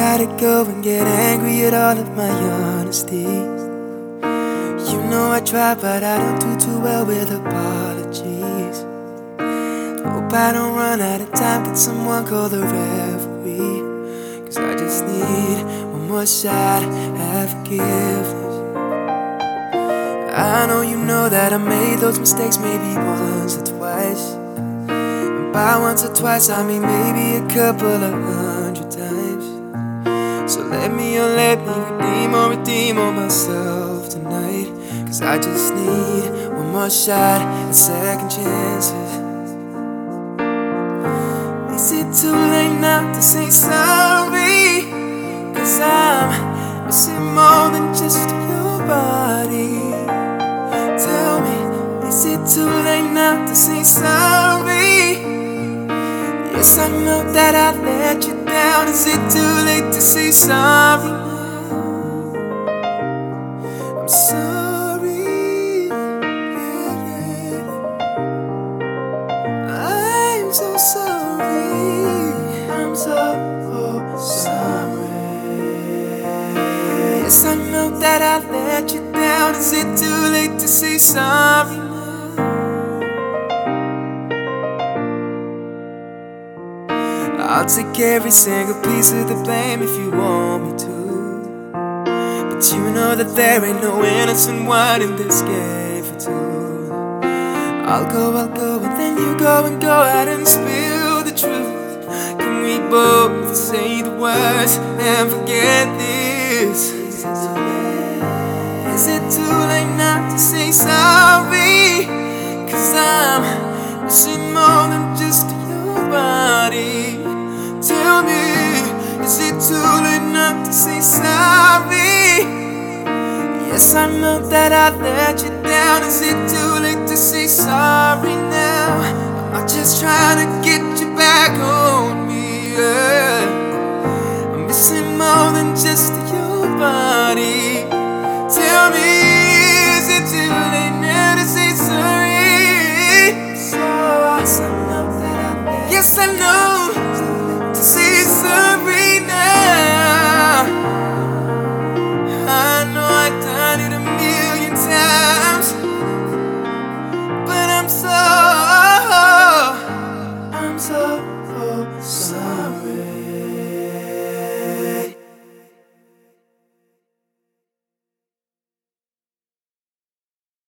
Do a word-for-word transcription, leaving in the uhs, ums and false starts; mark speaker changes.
Speaker 1: gotta go and get angry at all of my honesty. You know I try, but I don't do too well with apologies. Hope I don't run out of time. Could someone call the referee? Cause I just need one more shot at forgiveness. I know you know that I made those mistakes maybe once or twice. And by once or twice I mean maybe a couple of hundred times. So let me, oh let me redeem or redeem on myself tonight. Cause I just need one more shot at second chances. Is it too late now to say sorry? Cause I'm missing more than just your body. Tell me, is it too late now to say sorry? Yes, I know that I let you down. Is it too late to say sorry now? I'm sorry, yeah, yeah. I'm so sorry, I'm so sorry. Yes, I know that I let you down. Is it too late to say sorry now? I'll take every single piece of the blame if you want me to. But you know that there ain't no innocent one in this game for two. I'll go, I'll go, and then you go and go out and spill the truth. Can we both say the words and forget this? Is it too late now to say sorry? Cause I'm missing more than just your body. Tell me, is it too late now to say sorry? Yes, I know that I let you down. Is it too late to say sorry now? I'm not just trying to get you back on me, yeah. I'm missing more than just your body.